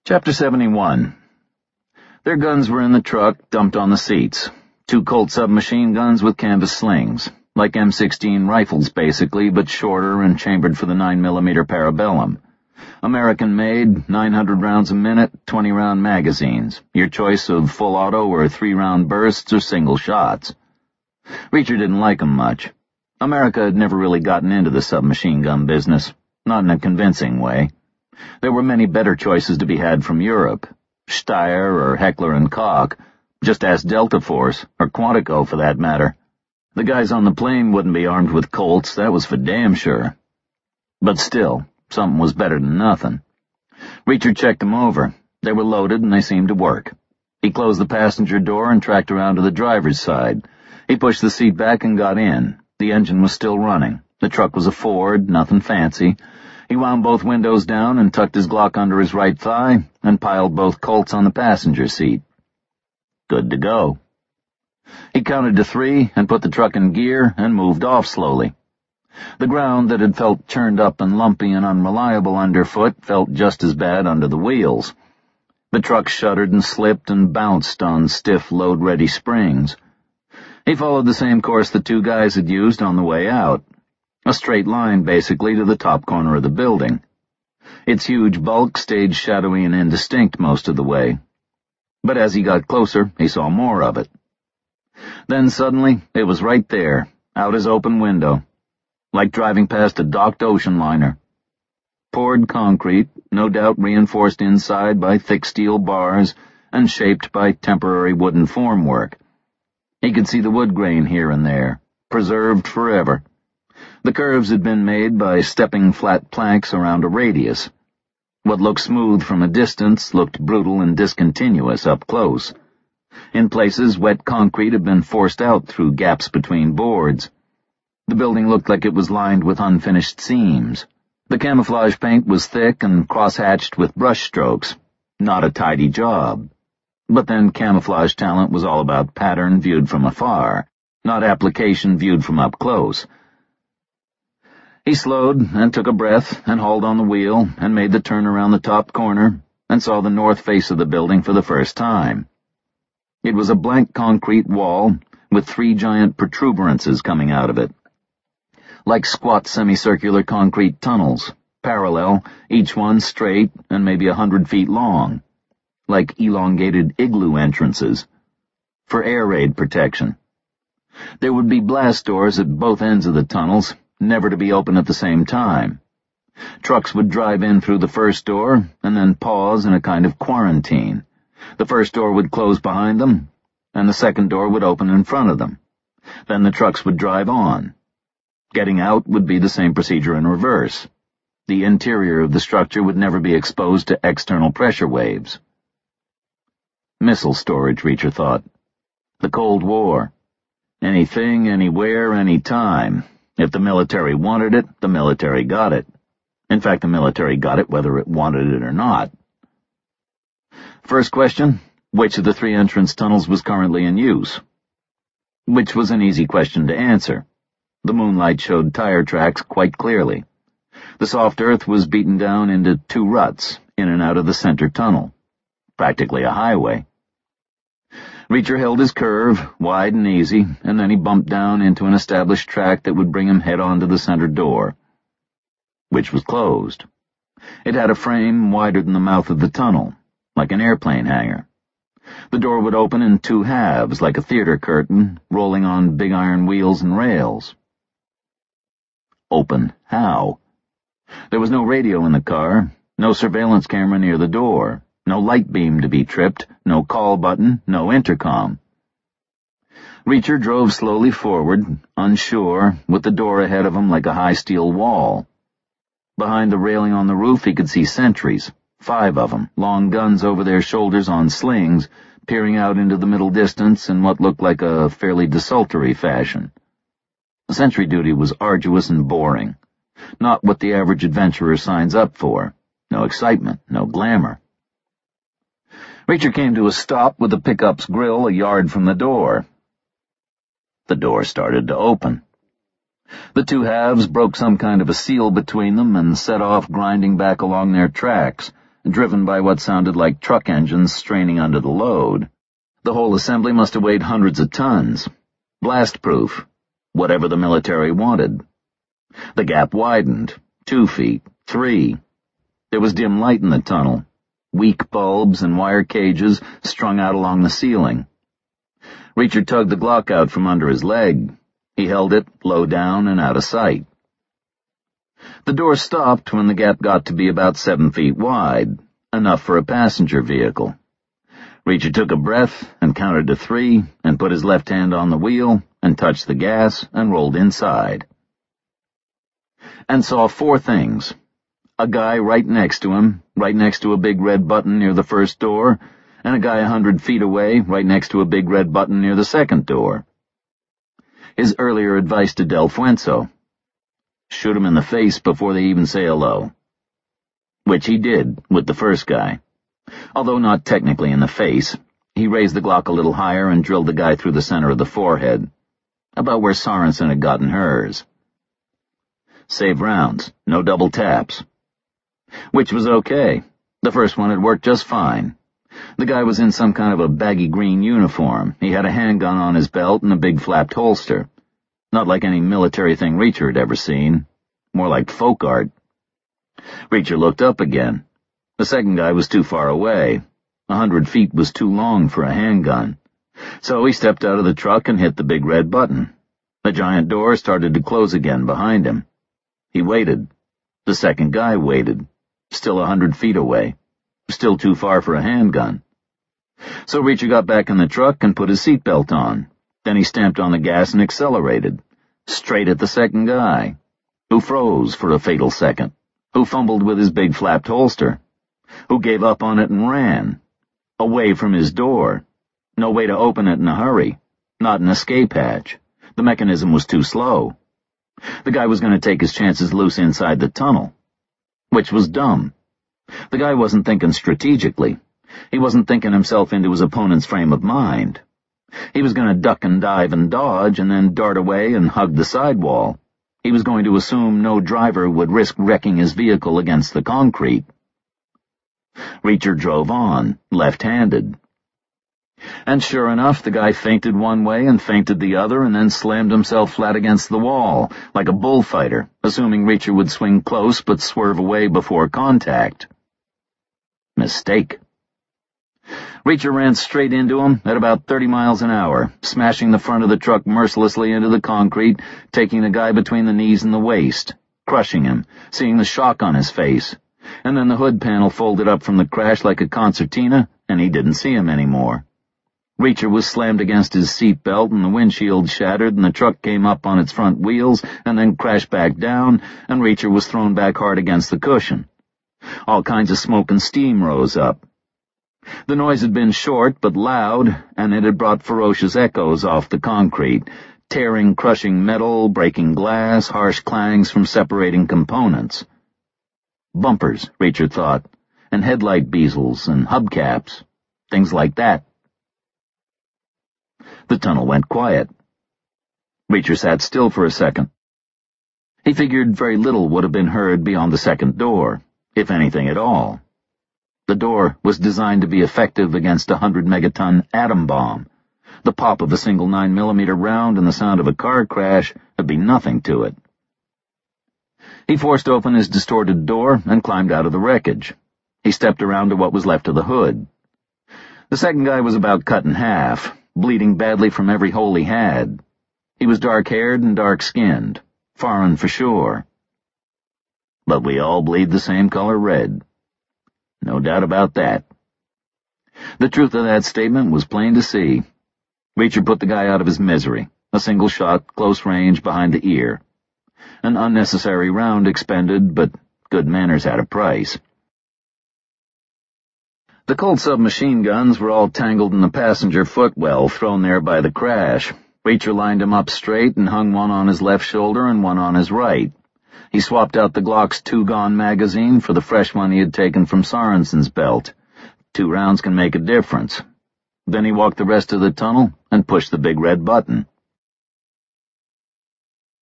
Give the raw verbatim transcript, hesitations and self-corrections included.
Chapter seventy-one. Their guns were in the truck, dumped on the seats. Two Colt submachine guns with canvas slings, like M sixteen rifles basically, but shorter and chambered for the nine millimeter Parabellum. American-made, nine hundred rounds a minute, twenty round magazines, your choice of full auto or three round bursts or single shots. Reacher didn't like 'em much. America had never really gotten into the submachine gun business, not in a convincing way. There were many better choices to be had from Europe. Steyr or Heckler and Koch. Just ask Delta Force, or Quantico for that matter. The guys on the plane wouldn't be armed with Colts, that was for damn sure. But still, something was better than nothing. Reacher checked them over. They were loaded and they seemed to work. He closed the passenger door and tracked around to the driver's side. He pushed the seat back and got in. The engine was still running. The truck was a Ford, nothing fancy. He wound both windows down and tucked his Glock under his right thigh and piled both Colts on the passenger seat. Good to go. He counted to three and put the truck in gear and moved off slowly. The ground that had felt churned up and lumpy and unreliable underfoot felt just as bad under the wheels. The truck shuddered and slipped and bounced on stiff load-ready springs. He followed the same course the two guys had used on the way out. A straight line, basically, to the top corner of the building. Its huge bulk stayed shadowy and indistinct most of the way. But as he got closer, he saw more of it. Then suddenly, it was right there, out his open window, like driving past a docked ocean liner. Poured concrete, no doubt reinforced inside by thick steel bars and shaped by temporary wooden formwork. He could see the wood grain here and there, preserved forever. The curves had been made by stepping flat planks around a radius. What looked smooth from a distance looked brutal and discontinuous up close. In places, wet concrete had been forced out through gaps between boards. The building looked like it was lined with unfinished seams. The camouflage paint was thick and cross-hatched with brush strokes. Not a tidy job. But then camouflage talent was all about pattern viewed from afar, not application viewed from up close. He slowed and took a breath and hauled on the wheel and made the turn around the top corner and saw the north face of the building for the first time. It was a blank concrete wall with three giant protuberances coming out of it, like squat semicircular concrete tunnels, parallel, each one straight and maybe a hundred feet long, like elongated igloo entrances, for air raid protection. There would be blast doors at both ends of the tunnels, never to be open at the same time. Trucks would drive in through the first door and then pause in a kind of quarantine. The first door would close behind them, and the second door would open in front of them. Then the trucks would drive on. Getting out would be the same procedure in reverse. The interior of the structure would never be exposed to external pressure waves. Missile storage, Reacher thought. The Cold War. Anything, anywhere, anytime. If the military wanted it, the military got it. In fact, the military got it whether it wanted it or not. First question, which of the three entrance tunnels was currently in use? Which was an easy question to answer. The moonlight showed tire tracks quite clearly. The soft earth was beaten down into two ruts, in and out of the center tunnel. Practically a highway. Reacher held his curve, wide and easy, and then he bumped down into an established track that would bring him head-on to the center door, which was closed. It had a frame wider than the mouth of the tunnel, like an airplane hangar. The door would open in two halves, like a theater curtain, rolling on big iron wheels and rails. Open how? There was no radio in the car, no surveillance camera near the door. No light beam to be tripped, no call button, no intercom. Reacher drove slowly forward, unsure, with the door ahead of him like a high steel wall. Behind the railing on the roof he could see sentries, five of them, long guns over their shoulders on slings, peering out into the middle distance in what looked like a fairly desultory fashion. Sentry duty was arduous and boring, not what the average adventurer signs up for. No excitement, no glamour. Reacher came to a stop with the pickup's grill a yard from the door. The door started to open. The two halves broke some kind of a seal between them and set off grinding back along their tracks, driven by what sounded like truck engines straining under the load. The whole assembly must have weighed hundreds of tons. Blast-proof. Whatever the military wanted. The gap widened. Two feet. Three. There was dim light in the tunnel. Weak bulbs and wire cages strung out along the ceiling. Reacher tugged the Glock out from under his leg. He held it low down and out of sight. The door stopped when the gap got to be about seven feet wide, enough for a passenger vehicle. Reacher took a breath and counted to three and put his left hand on the wheel and touched the gas and rolled inside. And saw four things. A guy right next to him, right next to a big red button near the first door, and a guy a hundred feet away, right next to a big red button near the second door. His earlier advice to Del Fuenzo: shoot him in the face before they even say hello. Which he did with the first guy. Although not technically in the face, he raised the Glock a little higher and drilled the guy through the center of the forehead, about where Sorensen had gotten hers. Save rounds, no double taps. Which was okay. The first one had worked just fine. The guy was in some kind of a baggy green uniform. He had a handgun on his belt and a big flapped holster. Not like any military thing Reacher had ever seen. More like folk art. Reacher looked up again. The second guy was too far away. A hundred feet was too long for a handgun. So he stepped out of the truck and hit the big red button. The giant door started to close again behind him. He waited. The second guy waited. Still a hundred feet away. Still too far for a handgun. So Reacher got back in the truck and put his seatbelt on. Then he stamped on the gas and accelerated. Straight at the second guy, who froze for a fatal second, who fumbled with his big flapped holster, who gave up on it and ran. Away from his door. No way to open it in a hurry. Not an escape hatch. The mechanism was too slow. The guy was going to take his chances loose inside the tunnel. Which was dumb. The guy wasn't thinking strategically. He wasn't thinking himself into his opponent's frame of mind. He was going to duck and dive and dodge and then dart away and hug the sidewall. He was going to assume no driver would risk wrecking his vehicle against the concrete. Reacher drove on, left-handed. And sure enough, the guy feinted one way and feinted the other and then slammed himself flat against the wall, like a bullfighter, assuming Reacher would swing close but swerve away before contact. Mistake. Reacher ran straight into him at about thirty miles an hour, smashing the front of the truck mercilessly into the concrete, taking the guy between the knees and the waist, crushing him, seeing the shock on his face, and then the hood panel folded up from the crash like a concertina, and he didn't see him anymore. Reacher was slammed against his seat belt, and the windshield shattered, and the truck came up on its front wheels, and then crashed back down, and Reacher was thrown back hard against the cushion. All kinds of smoke and steam rose up. The noise had been short but loud, and it had brought ferocious echoes off the concrete, tearing, crushing metal, breaking glass, harsh clangs from separating components. Bumpers, Reacher thought, and headlight bezels and hubcaps, things like that. The tunnel went quiet. Reacher sat still for a second. He figured very little would have been heard beyond the second door, if anything at all. The door was designed to be effective against a hundred megaton atom bomb. The pop of a single nine millimeter round and the sound of a car crash would be nothing to it. He forced open his distorted door and climbed out of the wreckage. He stepped around to what was left of the hood. The second guy was about cut in half, bleeding badly from every hole he had. He was dark-haired and dark-skinned, foreign for sure. But we all bleed the same color red. No doubt about that. The truth of that statement was plain to see. Reacher put the guy out of his misery, a single shot, close range, behind the ear. An unnecessary round expended, but good manners had a price. The Colt submachine guns were all tangled in the passenger footwell thrown there by the crash. Reacher lined them up straight and hung one on his left shoulder and one on his right. He swapped out the Glock's two-gun magazine for the fresh one he had taken from Sorensen's belt. Two rounds can make a difference. Then he walked the rest of the tunnel and pushed the big red button.